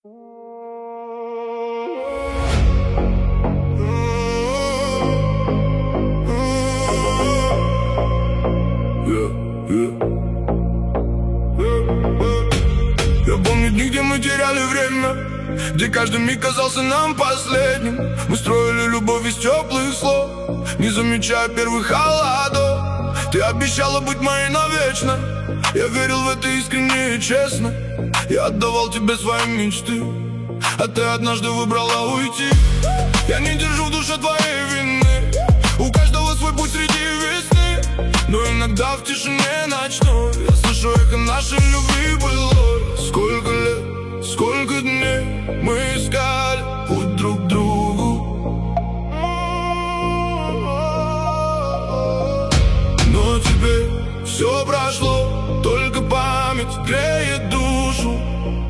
Я помню дни, где мы теряли время, где каждый миг казался нам последним. Мы строили любовь из теплых слов, не замечая первых холодов. Ты обещала быть моей навечно, я верил в это искренне и честно. Я отдавал тебе свои мечты, а ты однажды выбрала уйти. Я не держу в душе твоей вины, у каждого свой путь среди весны. Но иногда в тишине ночной я слышу эхо нашей любви былой. Сколько лет, сколько дней мы искали путь друг к другу, но теперь все прошло, только память греет душу.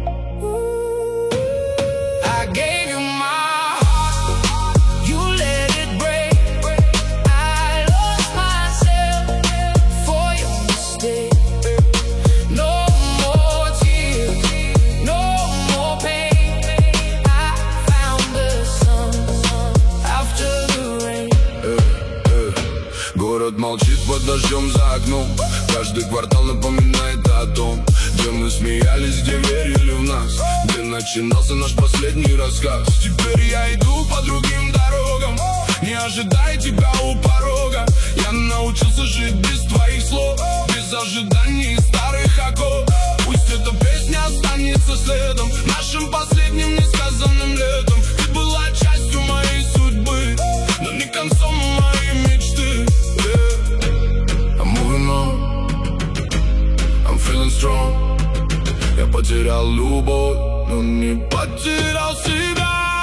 Город молчит под дождем за окном, каждый квартал напоминает о том, где мы смеялись, где верили в нас, где начинался наш последний рассказ. Теперь я иду по другим дорогам, не ожидая тебя у порога. Я научился жить без твоих слов, без ожиданий и старых оков. Пусть эта песня останется следом, нашим последним несказанным летом. Ты была частью моей судьбы, но не концом моей мечты. I'm moving on, I'm feeling strong. Я потерял любовь, но не потерял себя.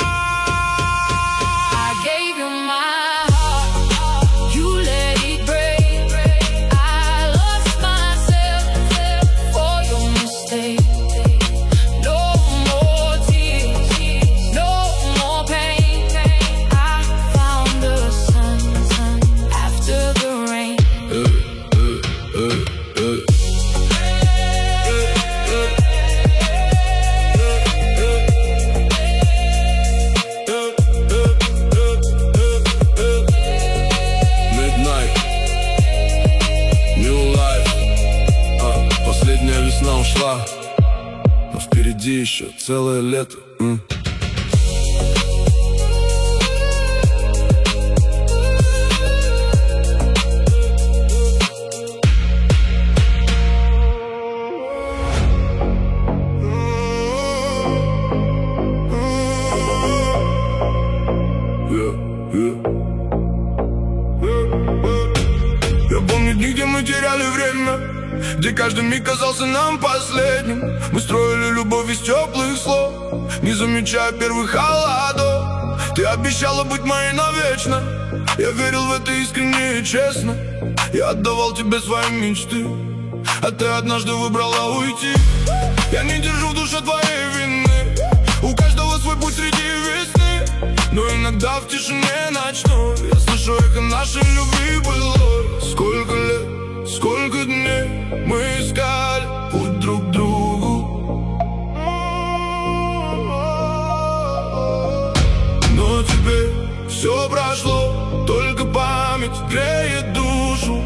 Весна ушла, но впереди еще целое лето. Я помню дни, где мы теряли время, где каждый миг казался нам последним. Мы строили любовь из теплых слов, не замечая первых холодов. Ты обещала быть моей навечно, я верил в это искренне и честно. Я отдавал тебе свои мечты, а ты однажды выбрала уйти. Я не держу в душе твоей вины, у каждого свой путь среди весны. Но иногда в тишине ночной я слышу эхо нашей любви былой. Сколько лет, сколько дней мы искали путь друг к другу, но теперь все прошло, только память греет душу.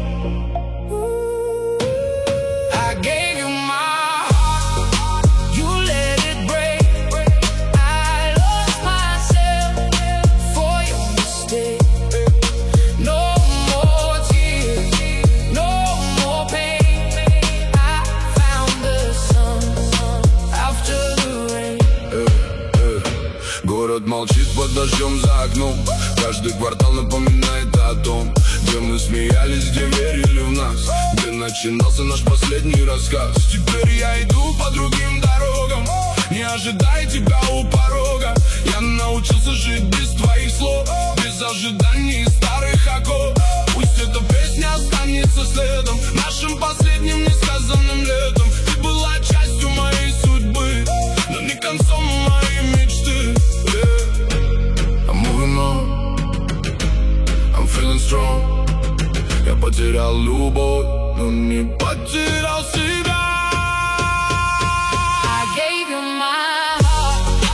Город молчит под дождем за окном, каждый квартал напоминает о том, где мы смеялись, где верили в нас, где начинался наш последний рассказ. Теперь я иду по другим дорогам, не ожидая тебя у порога. Я научился жить без твоих слов, без ожиданий и старых оков. Пусть эта песня останется следом, нашим последним несказанным летом. Ты была частью моей судьбы, но не концом моей мечты. I'm moving on, I'm feeling strong. Я потерял любовь, но не потерял себя. I gave you my heart.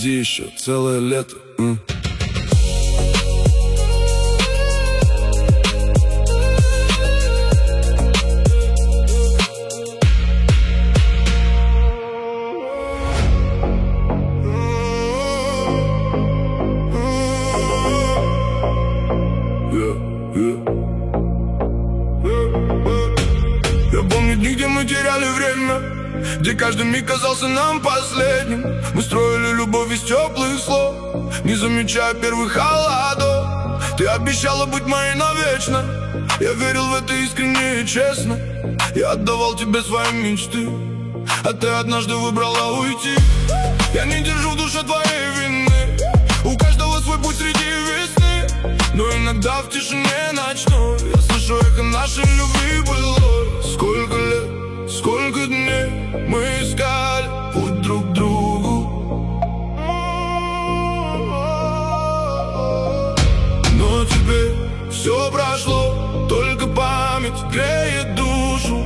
впереди еще целое лето. Я помню дни, где мы теряли время, где каждый миг казался нам последним. Мы строили любовь из теплых слов, не замечая первых холодов. Ты обещала быть моей навечно, я верил в это искренне и честно. Я отдавал тебе свои мечты, а ты однажды выбрала уйти. Я не держу в душе твоей вины, у каждого свой путь среди весны. Но иногда в тишине ночной я слышу эхо нашей любви былой. Сколько лет, сколько дней мы искали путь друг к другу, но теперь все прошло, только память греет душу.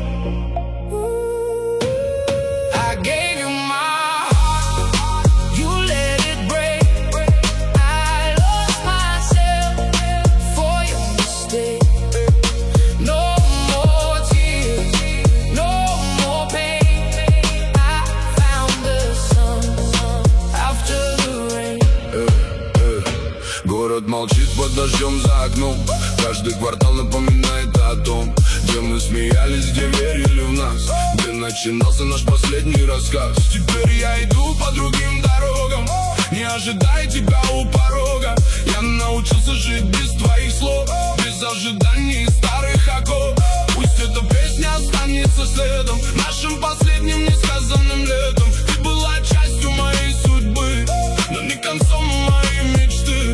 Город молчит под дождем за окном, каждый квартал напоминает о том, где мы смеялись, где верили в нас, где начинался наш последний рассказ. Теперь я иду по другим дорогам, не ожидая тебя у порога. Я научился жить без твоих слов, без ожиданий старых оков. Пусть эта песня останется следом, нашим последним несказанным летом. Ты была частью моей судьбы, но не концом моей мечты.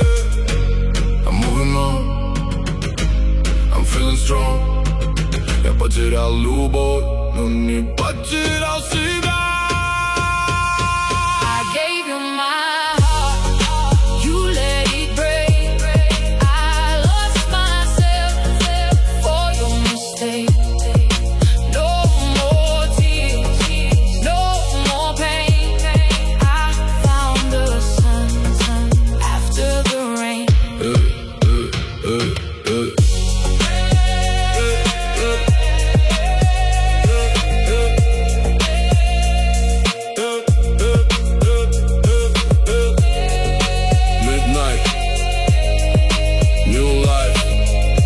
Я потерял любовь, но не потерял себя.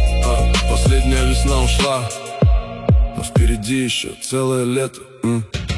Последняя весна ушла, но впереди еще целое лето.